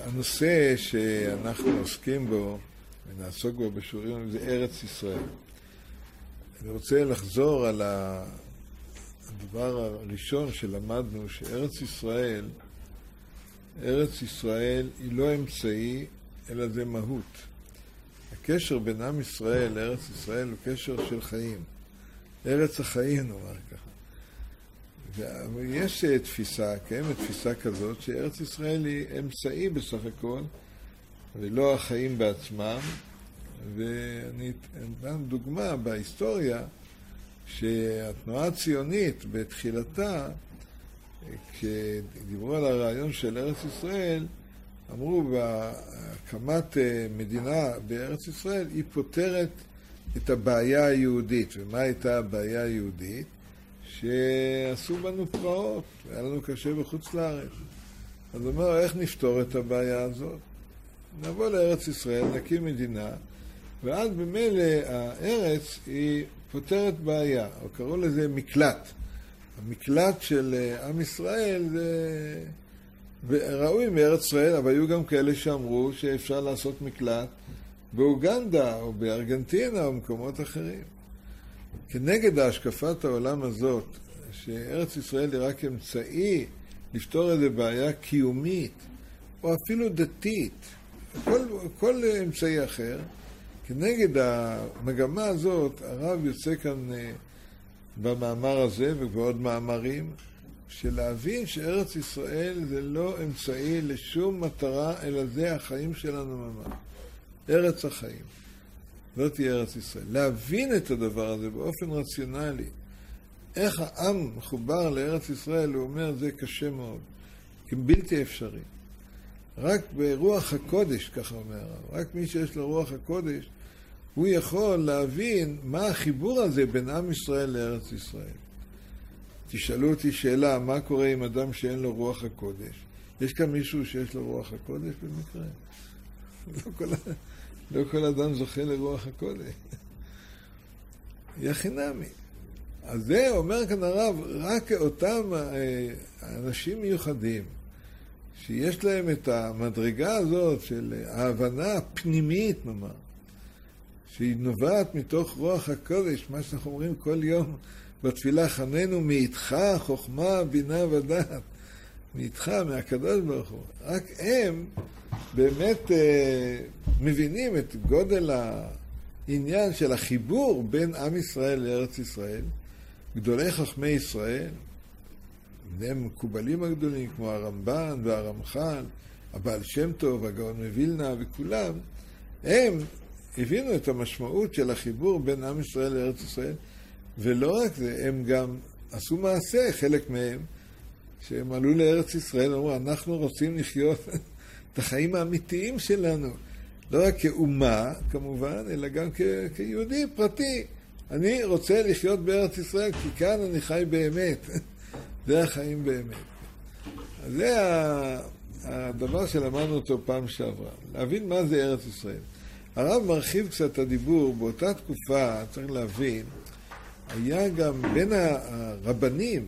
הנושא שאנחנו עוסקים בו ונעסוק בו בשיעורים זה ארץ ישראל. אני רוצה לחזור על הדבר הראשון שלמדנו, שארץ ישראל, ארץ ישראל היא לא אמצעי, אלא זה מהות. הקשר בין עם ישראל לארץ ישראל הוא קשר של חיים. ארץ החיים נאמר ככה. ויש תפיסה, קיימת תפיסה כזאת, שארץ ישראל היא אמצעי בסך הכל, ולא החיים בעצמם. ואני אתן דוגמה בהיסטוריה, שהתנועה הציונית בתחילתה, כשדיברו על הרעיון של ארץ ישראל, אמרו בהקמת מדינה בארץ ישראל, היא פותרת את הבעיה היהודית. ומה הייתה הבעיה היהודית? שעשו בנו פרעות, היה לנו קשה בחוץ לארץ. אז הוא אומר, איך נפתור את הבעיה הזאת? נבוא לארץ ישראל, נקים מדינה, ואז במילא הארץ היא פותרת בעיה, או קראו לזה מקלט. המקלט של עם ישראל זה ראוי מארץ ישראל, אבל היו גם כאלה שאמרו שאפשר לעשות מקלט באוגנדה או בארגנטינה או במקומות אחרים. כנגד השקפת העולם הזאת, שארץ ישראל היא רק אמצעי לפתור איזו בעיה קיומית, או אפילו דתית, כל אמצעי אחר, כנגד המגמה הזאת, הרב יוצא כאן במאמר הזה ובעוד מאמרים, של להבין שארץ ישראל זה לא אמצעי לשום מטרה, אלא זה החיים שלנו ממש. ארץ החיים. זאת היא ארץ ישראל. להבין את הדבר הזה באופן רציונלי. איך העם מחובר לארץ ישראל, הוא אומר, זה קשה מאוד. כי בלתי אפשרי. רק ברוח הקודש, ככה אומר הרב, רק מי שיש לו רוח הקודש, הוא יכול להבין מה החיבור הזה בין עם ישראל לארץ ישראל. תשאלו אותי שאלה, מה קורה עם אדם שאין לו רוח הקודש? יש כאן מישהו שיש לו רוח הקודש במקרה? לא כל אדם זוכה לרוח הקודש. יחינמי. אז זה אומר כאן הרב, רק אותם אנשים מיוחדים, שיש להם את המדרגה הזאת של ההבנה הפנימית ממש, שהיא נובעת מתוך רוח הקודש, מה שאנחנו אומרים כל יום בתפילה, חננו מאיתך חוכמה, בינה ודעת. מאיתך, מהקדוש ברוך הוא. רק הם באמת מבינים את גודל העניין של החיבור בין עם ישראל לארץ ישראל, גדולי חכמי ישראל, הם מקובלים הגדולים כמו הרמב"ן והרמח"ל, הבעל שם טוב, הגאון מווילנה וכולם, הם הבינו את המשמעות של החיבור בין עם ישראל לארץ ישראל, ולא רק זה, הם גם עשו מעשה, חלק מהם, שהם עלו לארץ ישראל, אמרו, אנחנו רוצים לחיות את החיים האמיתיים שלנו, לא רק כאומה, כמובן, אלא גם כיהודי פרטי. אני רוצה לחיות בארץ ישראל, כי כאן אני חי באמת. זה החיים באמת. אז זה הדבר שלמדנו אותו פעם שעברה. להבין מה זה ארץ ישראל. הרב מרחיב קצת את הדיבור, באותה תקופה, צריך להבין, היה גם בין הרבנים,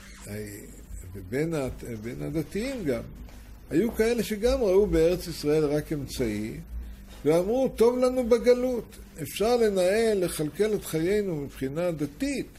ובין הדתיים גם, היו כאלה שגם ראו בארץ ישראל רק אמצעי, ואמרו, טוב לנו בגלות, אפשר לנהל, לכלכל את חיינו מבחינה דתית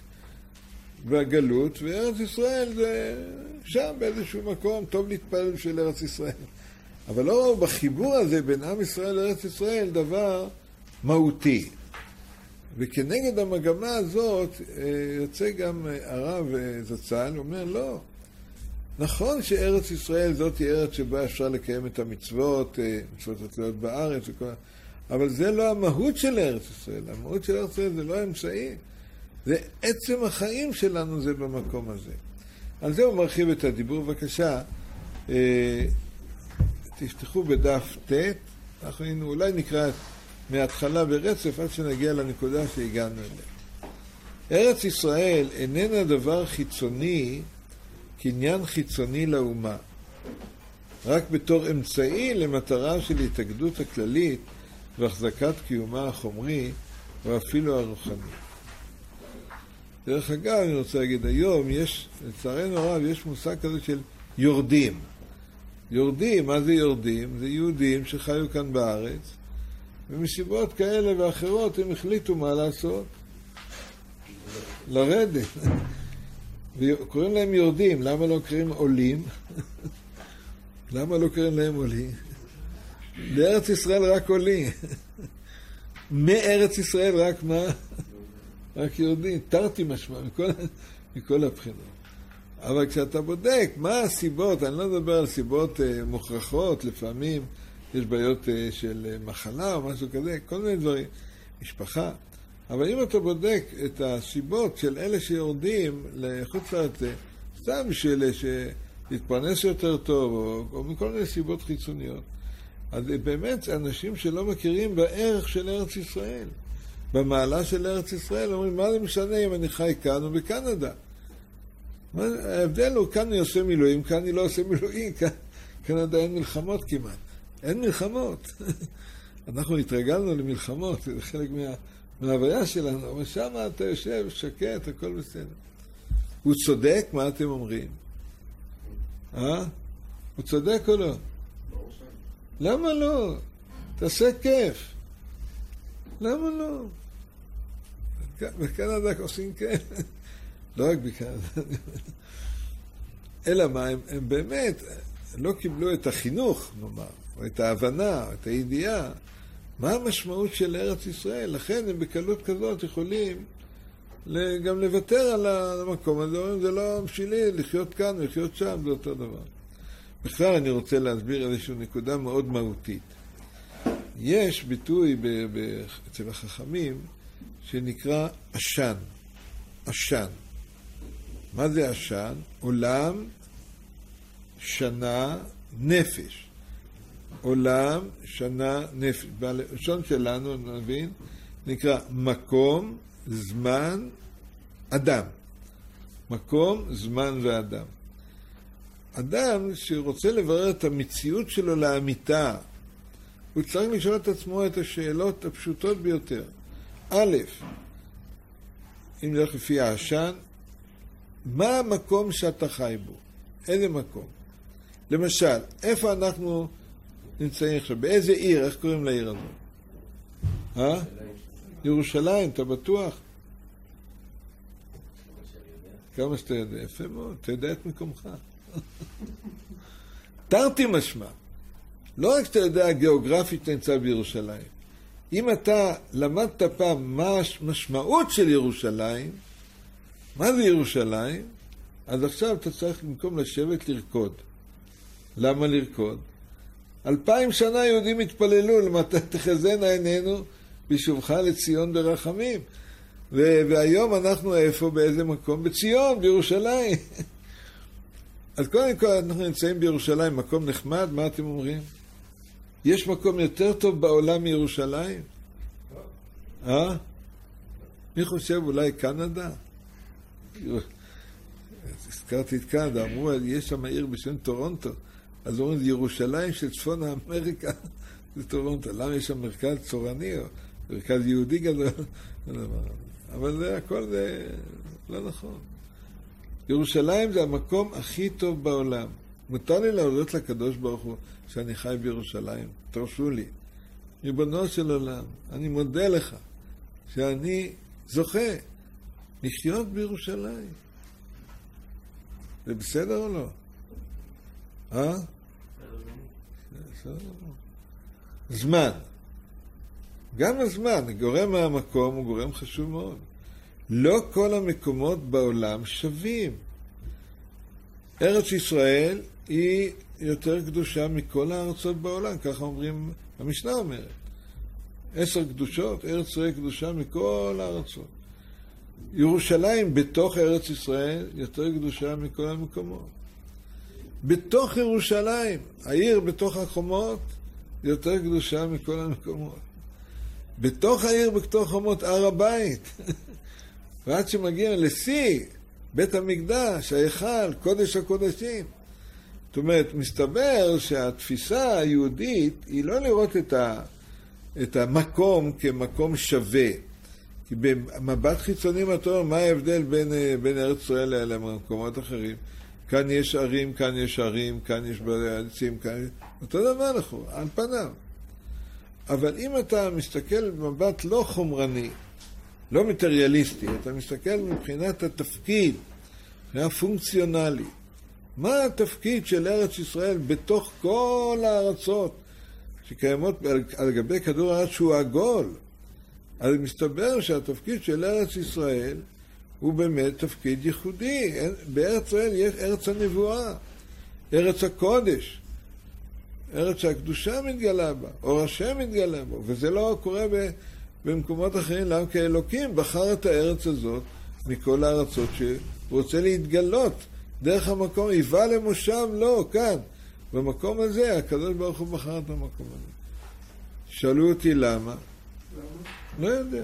בגלות, וארץ ישראל זה שם באיזשהו מקום, טוב להתפלל של ארץ ישראל. אבל לא ראו בחיבור הזה בין עם ישראל לארץ ישראל דבר מהותי. וכנגד המגמה הזאת יוצא גם הרב זצ"ל, אומר לא, נכון שארץ ישראל זאת היא ארץ שבה אפשר לקיים את המצוות, מצוות התלויות בארץ, אבל זה לא המהות של ארץ ישראל. המהות של ארץ ישראל זה לא האמצעי, זה עצם החיים שלנו, זה במקום הזה. על זה הוא מרחיב את הדיבור. בבקשה, תפתחו בדף ט', אנחנו אולי נקרא מההתחלה ברצף עד שנגיע לנקודה שהגענו אליה. ארץ ישראל איננה דבר חיצוני, קניין חיצוני לאומה, רק בתור אמצעי למטרה של התאגדות הכללית והחזקת קיומה החומרי ואפילו הרוחני. דרך אגב, אני רוצה להגיד, היום יש, לצערנו הרב, יש מושג כזה של יורדים. יורדים, מה זה יורדים? זה יהודים שחיו כאן בארץ, ומסיבות כאלה ואחרות הם החליטו מה לעשות. לרדת. וקוראים להם יורדים, למה לא קוראים עולים? למה לא קוראים להם עולים? לארץ ישראל רק עולים. מארץ ישראל רק מה? רק יורדים. תרתי משמע מכל הבחינות. אבל כשאתה בודק מה הסיבות, אני לא מדבר על סיבות מוכרחות, לפעמים יש בעיות של מחלה או משהו כזה, כל מיני דברים, משפחה. אבל אם אתה בודק את הסיבות של אלה שיורדים לחוץ לארץ, סתם בשביל להתפרנס יותר טוב, או מכל מיני סיבות חיצוניות, אז באמת אנשים שלא מכירים בערך של ארץ ישראל, במעלה של ארץ ישראל, אומרים, מה זה משנה אם אני חי כאן או בקנדה? ההבדל הוא, כאן אני עושה מילואים, כאן אני לא עושה מילואים, קנדה אין מלחמות כמעט. אין מלחמות. אנחנו התרגלנו למלחמות, זה חלק מההוויה שלנו, אבל שם אתה יושב, שקט, הכל בסדר. הוא צודק, מה אתם אומרים? הוא צודק או לא? למה לא? תעשה כיף. למה לא? בקנדה עושים כיף. לא רק בקנדה. אלא מה, הם באמת לא קיבלו את החינוך, נאמר, או את ההבנה, או את הידיעה, מה המשמעות של ארץ ישראל. לכן הם בקלות כזאת יכולים גם לוותר על המקום הזה, זה לא בשבילי, לחיות כאן ולחיות שם, זה אותו דבר. בכלל אני רוצה להסביר איזושהי נקודה מאוד מהותית. יש ביטוי אצל החכמים שנקרא עשן. עשן. מה זה עשן? עולם, שנה, נפש. עולם, שנה, נפש. בלשון שלנו, נבין, נקרא מקום, זמן, אדם. מקום, זמן ואדם. אדם שרוצה לברר את המציאות שלו לאמיתה, הוא צריך לשאול את עצמו את השאלות הפשוטות ביותר. א', אם נלך לפי העשן, מה המקום שאתה חי בו? איזה מקום? למשל, איפה אנחנו נמצאים עכשיו? באיזה עיר? איך קוראים לעיר הזאת? ירושלים, אתה בטוח? כמה שאתה יודע, יפה מאוד, אתה יודע את מקומך. תרתי משמע. לא רק שאתה יודע גיאוגרפית אתה נמצא בירושלים. אם אתה למדת פעם מה המשמעות של ירושלים, מה זה ירושלים? אז עכשיו אתה צריך במקום לשבת לרקוד. למה לרקוד? 2000 שנה יהודים התפללו, למתי תחזינה עינינו בשובך לציון ברחמים. והיום אנחנו איפה? באיזה מקום? בציון, בירושלים. אז קודם כל אנחנו נמצאים בירושלים, מקום נחמד, מה אתם אומרים? יש מקום יותר טוב בעולם מירושלים? מי חושב אולי קנדה? הזכרתי את קנדה, אמרו, יש שם עיר בשם טורונטו, אז אומרים, זה ירושלים של צפון האמריקה, זה טורונטו. למה יש שם מרכז צורני או מרכז יהודי גדול? אבל זה הכל זה לא נכון. ירושלים זה המקום הכי טוב בעולם. מותר לי להודות לקדוש ברוך הוא שאני חי בירושלים. תרשו לי. ריבונו של עולם, אני מודה לך שאני זוכה לחיות בירושלים. זה בסדר או לא? זמן. גם הזמן, גורם מהמקום הוא גורם חשוב מאוד. לא כל המקומות בעולם שווים. ארץ ישראל היא יותר קדושה מכל הארצות בעולם, ככה אומרים, המשנה אומרת. 10 קדושות, ארץ ישראל קדושה מכל הארצות. ירושלים בתוך ארץ ישראל יותר קדושה מכל המקומות. בתוך ירושלים, העיר בתוך החומות, יותר קדושה מכל המקומות. בתוך העיר, בתוך חומות, הר הבית. ועד שמגיע לשיא, בית המקדש, ההיכל, קודש הקודשים. זאת אומרת, מסתבר שהתפיסה היהודית היא לא לראות את המקום כמקום שווה. כי במבט חיצוני מה ההבדל בין ארץ ישראל למקומות אחרים? כאן יש ערים, כאן יש ערים, כאן יש עצים, כאן... אותו דבר אנחנו, על פניו. אבל אם אתה מסתכל במבט לא חומרני, לא מטריאליסטי, אתה מסתכל מבחינת התפקיד, מבחינה פונקציונלי. מה התפקיד של ארץ ישראל בתוך כל הארצות שקיימות על גבי כדור הארץ שהוא עגול? אז מסתבר שהתפקיד של ארץ ישראל הוא באמת תפקיד ייחודי. בארץ ישראל יש ארץ הנבואה, ארץ הקודש, ארץ שהקדושה מתגלה בה, אור השם מתגלה בו, וזה לא קורה במקומות אחרים. למה? כי אלוקים בחר את הארץ הזאת מכל הארצות שהוא רוצה להתגלות דרך המקום, היווה למושב לא, כאן, במקום הזה, הקדוש ברוך הוא בחר את המקום הזה. שאלו אותי למה? לא יודע.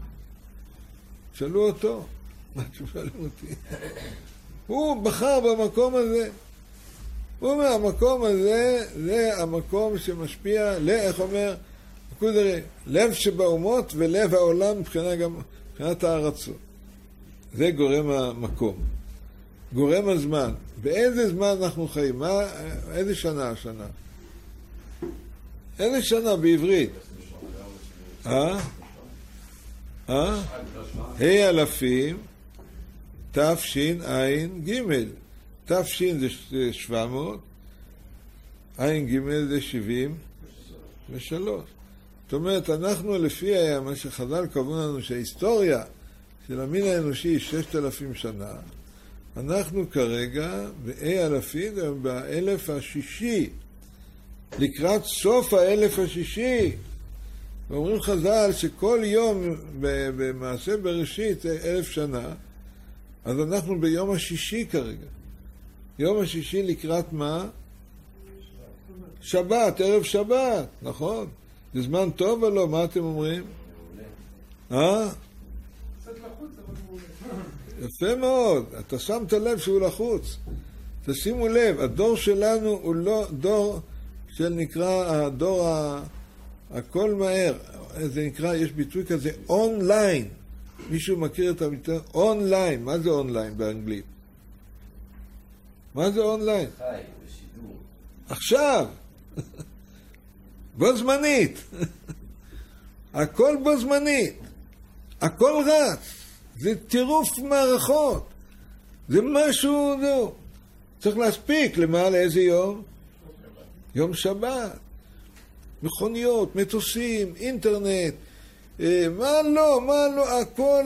שאלו אותו. מה שואלים אותי? הוא בחר במקום הזה. הוא אומר, המקום הזה, זה המקום שמשפיע, איך אומר, לב שבאומות ולב העולם מבחינת הארצות. זה גורם המקום. גורם הזמן. באיזה זמן אנחנו חיים? איזה שנה השנה? איזה שנה בעברית? אלפים, תשע"ג. תש"ין זה 700, ע"ג זה 73. זאת אומרת, אנחנו לפי מה שחז"ל קבעו לנו שההיסטוריה של המין האנושי היא 6,000 שנה, אנחנו כרגע באלפים, באלף השישי, לקראת סוף האלף השישי. ואומרים חז"ל שכל יום במעשה בראשית 1,000 שנה, אז אנחנו ביום השישי כרגע. יום השישי לקראת מה? שבת, ערב שבת, נכון? זה זמן טוב או לא? מה אתם אומרים? קצת לחוץ, אבל מעולה. יפה מאוד. אתה שמת לב שהוא לחוץ. תשימו לב, הדור שלנו הוא לא דור של נקרא הדור הכל מהר. זה נקרא, יש ביטוי כזה, אונליין. מישהו מכיר את הביטוי? אונליין. מה זה אונליין באנגלית? מה זה אונליין? חי, בשידור. עכשיו. בו זמנית. הכל בו זמנית. הכל רץ. זה טירוף מערכות. זה משהו, לא. צריך להספיק. למה? לאיזה יום? יום שבת. מכוניות, מטוסים, אינטרנט. מה לא, הכל.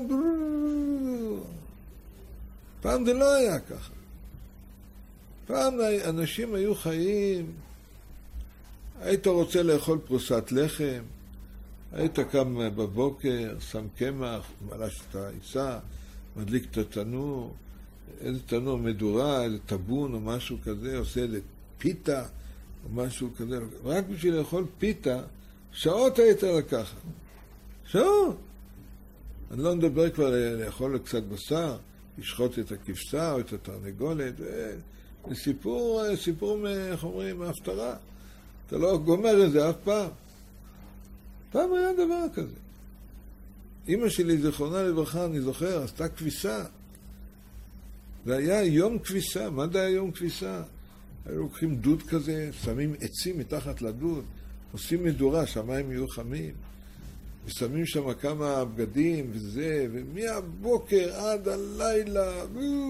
פעם זה לא היה ככה. פעם אנשים היו חיים, היית רוצה לאכול פרוסת לחם, היית קם בבוקר, שם קמח, מלש את העיסה, מדליק את התנור, איזה תנור מדורה, איזה טבון או משהו כזה, עושה איזה פיתה או משהו כזה. רק בשביל לאכול פיתה, שעות היית לקחת. שעות. אני לא מדבר כבר לאכול קצת בשר, לשחוט את הכבשה או את התרנגולת, זה סיפור, איך אומרים, מהפטרה. אתה לא גומר את זה אף פעם. פעם היה דבר כזה. אמא שלי, זכרונה לברכה, אני זוכר, עשתה כביסה. זה היה יום כביסה. מה זה היה יום כביסה? היו לוקחים דוד כזה, שמים עצים מתחת לדוד, עושים מדורה, שהמים יהיו חמים, ושמים שם כמה בגדים וזה, ומהבוקר עד הלילה,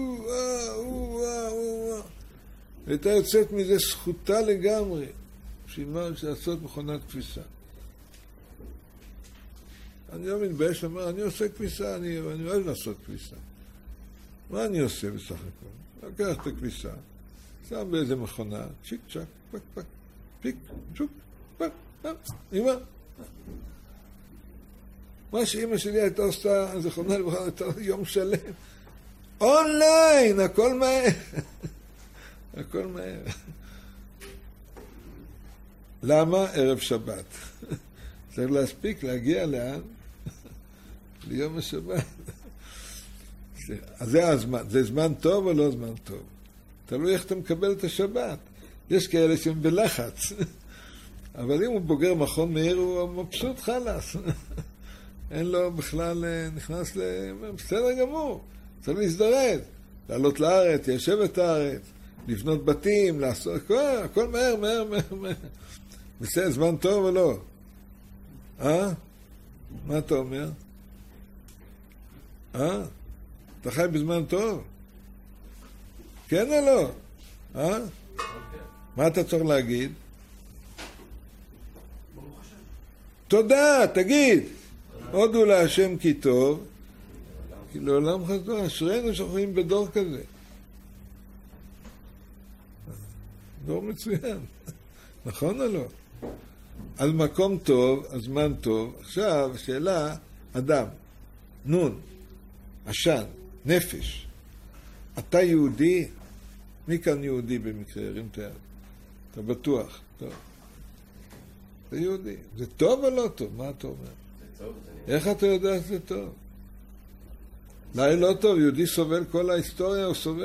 והייתה יוצאת מזה זכותה לגמרי, בשביל לעשות מכונת כביסה. אני לא מתבייש לומר, אני עושה כביסה, אני אוהב לעשות כביסה. מה אני עושה בסך הכל? לקח את הכביסה, שם באיזה מכונה, צ'יק צ'ק, פק פק, פיק, צ'וק, פק, אמא. מה שאמא שלי הייתה עושה, זכרונה לברכה, הייתה יום שלם. אונליין, הכל מהר. הכל מהר. למה? ערב שבת. צריך להספיק להגיע לאן? ליום השבת. אז זה הזמן. זה זמן טוב או לא זמן טוב? תלוי איך אתה מקבל את השבת. יש כאלה שהם בלחץ. אבל אם הוא בוגר מכון מאיר, הוא מבסוט חלס. אין לו בכלל נכנס בסדר גמור. צריך להזדרז. לעלות לארץ, ליישב את הארץ, לבנות בתים, לעשות, הכל מהר, מהר, מהר, מהר. בסדר, זמן טוב או לא? מה אתה אומר? אתה חי בזמן טוב? כן או לא? מה אתה צריך להגיד? תודה, תגיד. הודו להשם כי טוב, כי לעולם חסדו, אשרינו שחיים בדור כזה. דור מצוין. נכון או לא? על מקום טוב, על זמן טוב. עכשיו, שאלה, אדם, נון, עשן, נפש. אתה יהודי? מי כאן יהודי במקרה? הרים את היד. אתה בטוח. טוב. אתה יהודי. זה טוב או לא טוב? מה אתה אומר? זה טוב. איך אתה יודע שזה טוב? לא, לא טוב. יהודי סובל כל ההיסטוריה, הוא סובל.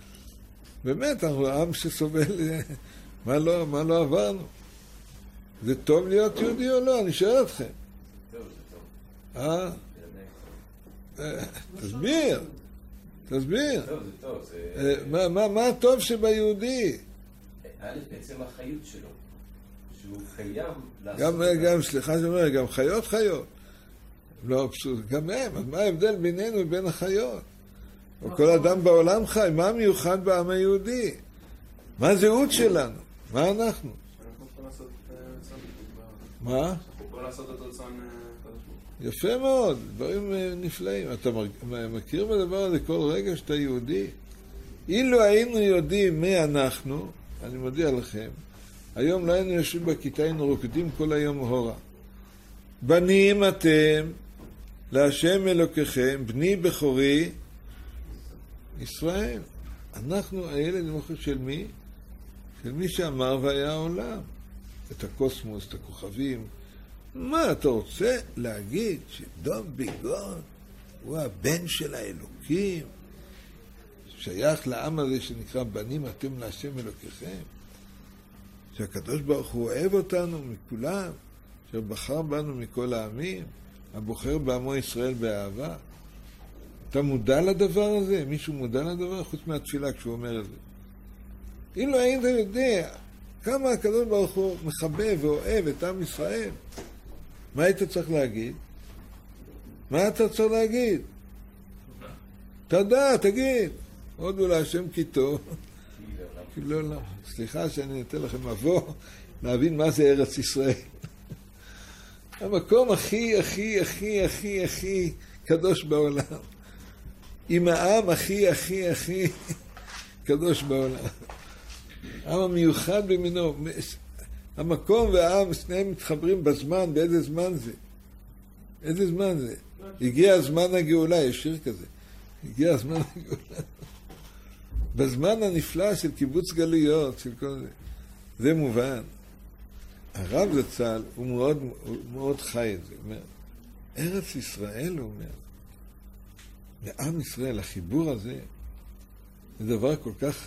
באמת, אנחנו עם שסובל, מה לא עברנו? זה טוב להיות יהודי או לא? אני שואל אתכם. טוב, זה טוב. תסביר. טוב, זה טוב. מה הטוב שביהודי? בעצם החיות שלו. שהוא חייב לעשות... גם, סליחה שאומר, גם חיות. לא, גם הם. אז מה ההבדל בינינו ובין החיות? כל אדם בעולם חי. מה המיוחד בעם היהודי? מה הזהות שלנו? מה אנחנו? אנחנו יכולים לעשות מה? אנחנו יכולים לעשות את רצון קדוש. יפה מאוד, דברים נפלאים. אתה מכיר בדבר הזה כל רגע שאתה יהודי? אילו היינו יודעים מי אנחנו, אני מודיע לכם, היום לא היינו יושבים בכיתה, היינו רוקדים כל היום הורה. בנים אתם, להשם אלוקיכם, בני בכורי, ישראל. אנחנו הילד המוחד של מי? של מי שאמר והיה העולם. את הקוסמוס, את הכוכבים. מה אתה רוצה להגיד שדוב ביגון הוא הבן של האלוקים? שייך לעם הזה שנקרא בנים אתם להשם אלוקיכם? שהקדוש ברוך הוא אוהב אותנו מכולם, שבחר בנו מכל העמים, הבוחר בעמו ישראל באהבה. אתה מודע לדבר הזה? מישהו מודע לדבר? חוץ מהתפילה כשהוא אומר את זה. אילו היית יודע כמה הקדוש ברוך הוא מחבב ואוהב את עם ישראל, מה היית צריך להגיד? מה אתה צריך להגיד? תודה, תגיד. הודו להשם כי טוב. כי לא, לא. סליחה שאני נותן לכם מבוא להבין מה זה ארץ ישראל. המקום הכי, הכי, הכי, הכי, הכי קדוש בעולם. עם העם הכי, הכי, הכי קדוש בעולם. העם המיוחד במינו. המקום והעם, שניהם מתחברים בזמן, באיזה זמן זה? איזה זמן זה? הגיע זמן הגאולה, יש שיר כזה. הגיע זמן הגאולה. בזמן הנפלא של קיבוץ גלויות, של כל זה. זה מובן. הרב זצ"ל, הוא מאוד חי את זה. הוא אומר, ארץ ישראל, הוא אומר, לעם ישראל, החיבור הזה, זה דבר כל כך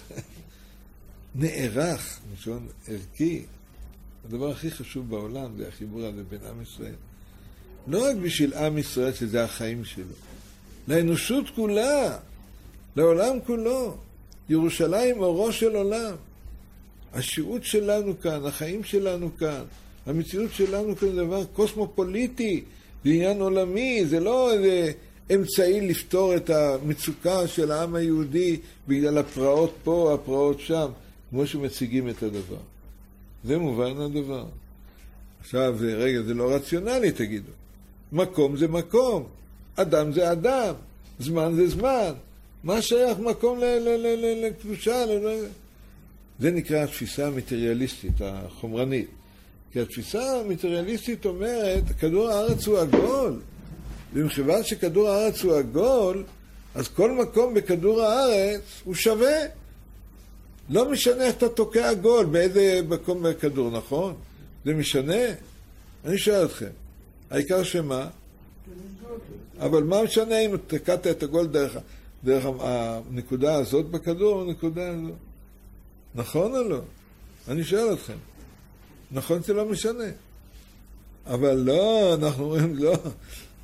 נערך, משון ערכי. הדבר הכי חשוב בעולם זה החיבור הזה בין עם ישראל. לא רק בשביל עם ישראל שזה החיים שלו, לאנושות כולה, לעולם כולו. ירושלים אורו של עולם. השהות שלנו כאן, החיים שלנו כאן, המציאות שלנו כאן זה דבר קוסמופוליטי, זה עניין עולמי, זה לא איזה אמצעי לפתור את המצוקה של העם היהודי בגלל הפרעות פה, הפרעות שם, כמו שמציגים את הדבר. זה מובן הדבר. עכשיו, רגע, זה לא רציונלי, תגידו. מקום זה מקום, אדם זה אדם, זמן זה זמן. מה שייך מקום לקדושה? זה נקרא התפיסה המטריאליסטית, החומרנית. כי התפיסה המטריאליסטית אומרת, כדור הארץ הוא עגול. ומכיוון שכדור הארץ הוא עגול, אז כל מקום בכדור הארץ הוא שווה. לא משנה איך אתה תוקע עגול, באיזה מקום בכדור, נכון? זה משנה? אני שואל אתכם. העיקר שמה? אבל מה משנה אם תקעת את עגול דרך הנקודה הזאת בכדור או הנקודה הזאת? נכון או לא? אני שואל אתכם. נכון זה לא משנה. אבל לא, אנחנו אומרים לא.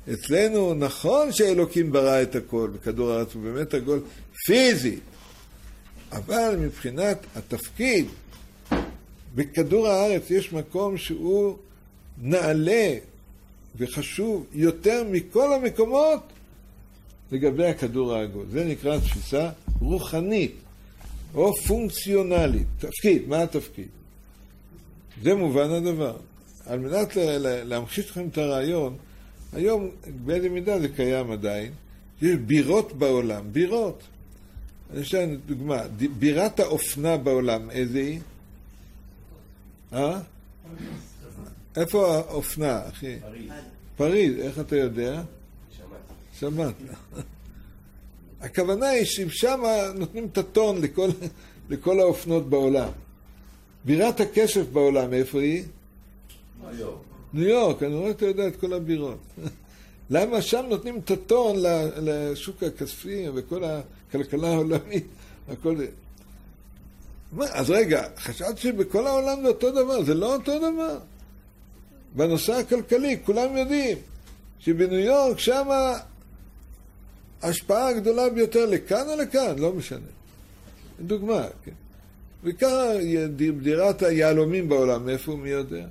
אצלנו נכון שאלוקים ברא את הכל, בכדור הארץ הוא באמת הכל פיזי, אבל מבחינת התפקיד, בכדור הארץ יש מקום שהוא נעלה וחשוב יותר מכל המקומות לגבי הכדור העגול. זה נקרא תפיסה רוחנית או פונקציונלית. תפקיד, מה התפקיד? זה מובן הדבר. על מנת להמחיש לכם את הרעיון, היום באיזה מידה זה קיים עדיין, יש בירות בעולם, בירות. אני אשאר דוגמה, בירת האופנה בעולם, איזה היא? איפה האופנה, אחי? פריז, איך אתה יודע? שמעת. הכוונה היא ששם נותנים את הטון לכל האופנות בעולם. בירת הכסף בעולם, איפה היא? ניו יורק, אני רואה אתה יודע את כל הבירות. למה שם נותנים את הטון לשוק הכספי וכל הכלכלה העולמית, הכל זה. אז רגע, חשבת שבכל העולם זה אותו דבר, זה לא אותו דבר. בנושא הכלכלי, כולם יודעים שבניו יורק שם ההשפעה הגדולה ביותר לכאן או לכאן, לא משנה. דוגמה, כן. וככה דירת היהלומים בעולם, איפה מי יודע?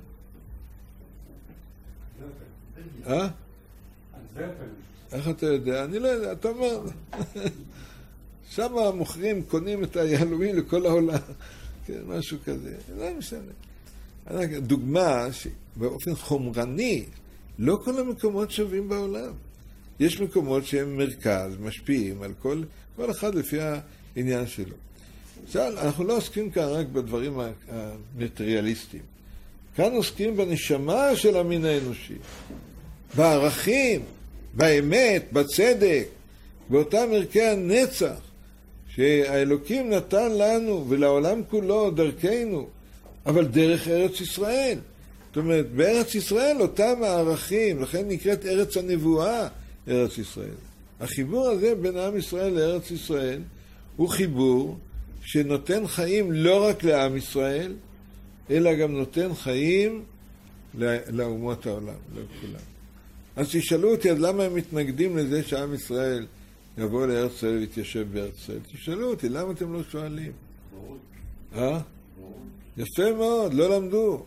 איך אתה יודע? אני לא יודע, אתה אומר. שם המוכרים קונים את היהלומים לכל העולם. כן, משהו כזה. לא משנה. דוגמה שבאופן חומרני, לא כל המקומות שווים בעולם. יש מקומות שהם מרכז, משפיעים על כל אחד לפי העניין שלו. עכשיו, אנחנו לא עוסקים כאן רק בדברים המטריאליסטיים. כאן עוסקים בנשמה של המין האנושי. בערכים, באמת, בצדק, באותם ערכי הנצח שהאלוקים נתן לנו ולעולם כולו דרכנו, אבל דרך ארץ ישראל. זאת אומרת, בארץ ישראל אותם הערכים, לכן נקראת ארץ הנבואה, ארץ ישראל. החיבור הזה בין עם ישראל לארץ ישראל הוא חיבור שנותן חיים לא רק לעם ישראל, אלא גם נותן חיים לאומות העולם, לכולם. אז תשאלו אותי, אז למה הם מתנגדים לזה שעם ישראל יבוא לארץ ישראל ויתיישב בארץ ישראל? תשאלו אותי, למה אתם לא שואלים? יפה מאוד, לא למדו.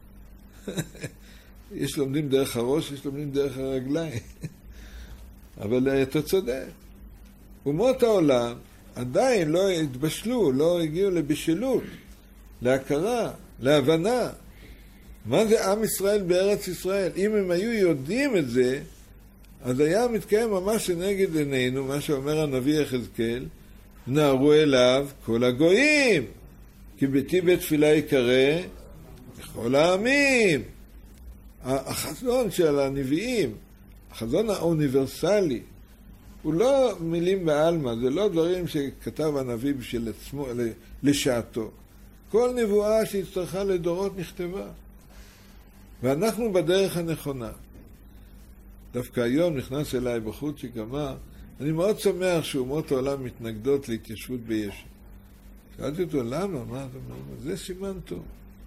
יש לומדים דרך הראש, יש לומדים דרך הרגליים. אבל אתה צודק. אומות העולם עדיין לא התבשלו, לא הגיעו לבשלות, להכרה, להבנה. מה זה עם ישראל בארץ ישראל? אם הם היו יודעים את זה, אז היה מתקיים ממש נגד עינינו, מה שאומר הנביא יחזקאל, נערו אליו כל הגויים, כי ביתי בית תפילה יקרא לכל העמים. החזון של הנביאים, החזון האוניברסלי, הוא לא מילים בעלמא, זה לא דברים שכתב הנביא בשביל עצמו, לשעתו. כל נבואה שהצטרכה לדורות נכתבה. ואנחנו בדרך הנכונה. דווקא היום נכנס אליי בחוץ שכמה, אני מאוד שמח שאומות העולם מתנגדות להתיישבות ביש"ע. שאלתי אותו, למה? מה אתה אומר? זה סימן טוב.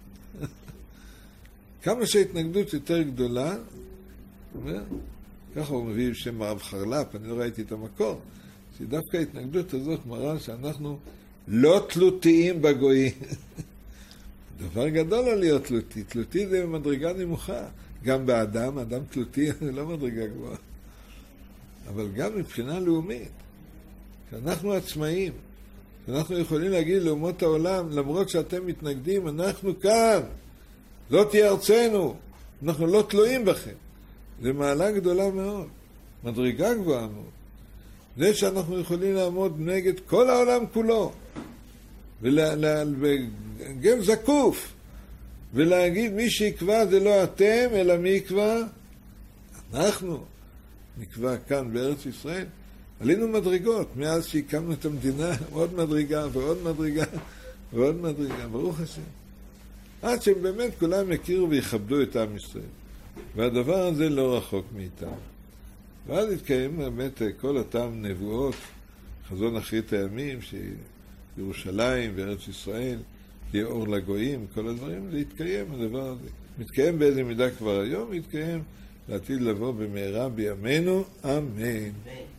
כמה שההתנגדות יותר גדולה, ככה הוא מביא שם הרב חרל"פ, אני לא ראיתי את המקור, שדווקא ההתנגדות הזאת מראה שאנחנו לא תלותיים בגויים. דבר גדול לא להיות תלותי. תלותי זה מדרגה נמוכה. גם באדם, אדם תלותי זה לא מדרגה גבוהה. אבל גם מבחינה לאומית, שאנחנו עצמאים, שאנחנו יכולים להגיד לאומות העולם, למרות שאתם מתנגדים, אנחנו כאן. זאת היא ארצנו. אנחנו לא תלויים בכם. זה מעלה גדולה מאוד. מדרגה גבוהה מאוד. זה שאנחנו יכולים לעמוד נגד כל העולם כולו. וגם זקוף. ולהגיד מי שיקבע זה לא אתם, אלא מי יקבע? אנחנו נקבע כאן בארץ ישראל. עלינו מדרגות, מאז שהקמנו את המדינה, עוד מדרגה ועוד מדרגה ועוד מדרגה, ברוך השם. עד שבאמת כולם יכירו ויכבדו את עם ישראל. והדבר הזה לא רחוק מאיתנו. ואז התקיים באמת כל אותם נבואות, חזון אחרית הימים, שירושלים וארץ ישראל, תהיה אור לגויים, כל הדברים, זה יתקיים הדבר הזה. מתקיים באיזה מידה כבר היום, יתקיים לעתיד לבוא במהרה בימינו, אמן.